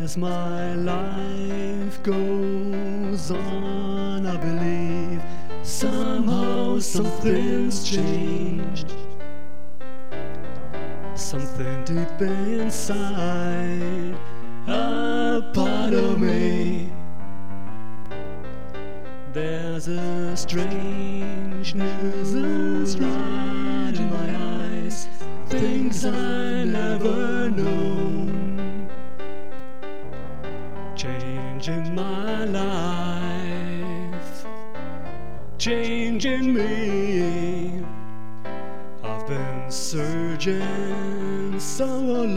As my life goes on, I believe somehow something's changed. Something deep inside, a part of me. There's a strangeness right in my eyes, things I never known, changing my life, changing me. I've been searching so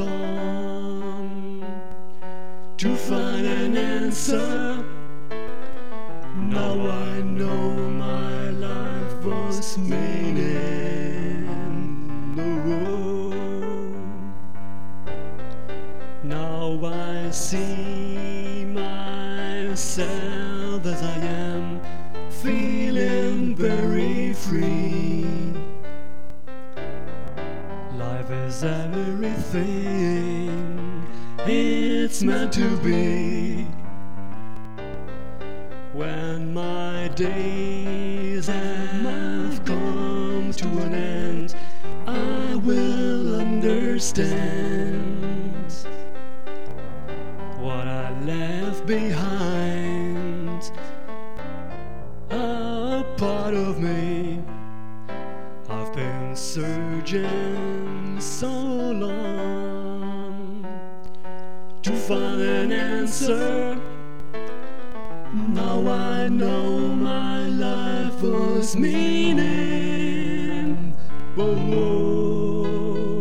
long to find an answer. Now I know my life was meaning. Now I see myself as I am, feeling very free. Life is everything it's meant to be. When my days have come to an end, I will understand what I left behind, a part of me. I've been searching so long to find an answer. Now I know my life was meaning. Whoa, whoa.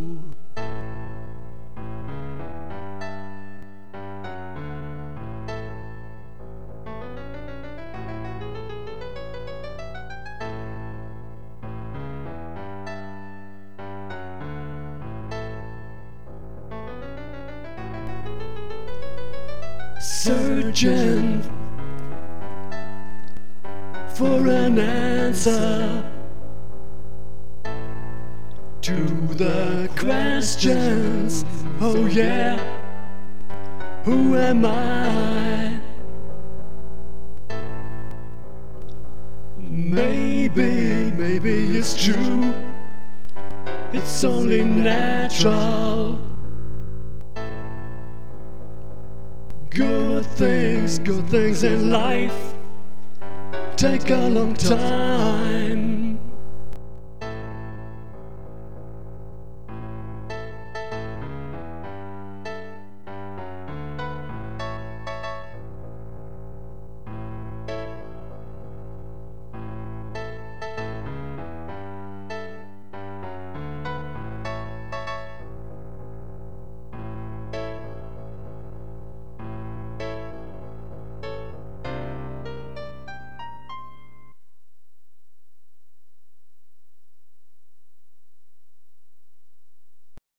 Searching for an answer to the questions. Oh yeah, who am I? Maybe it's true, it's only natural. Good things in life take a long time.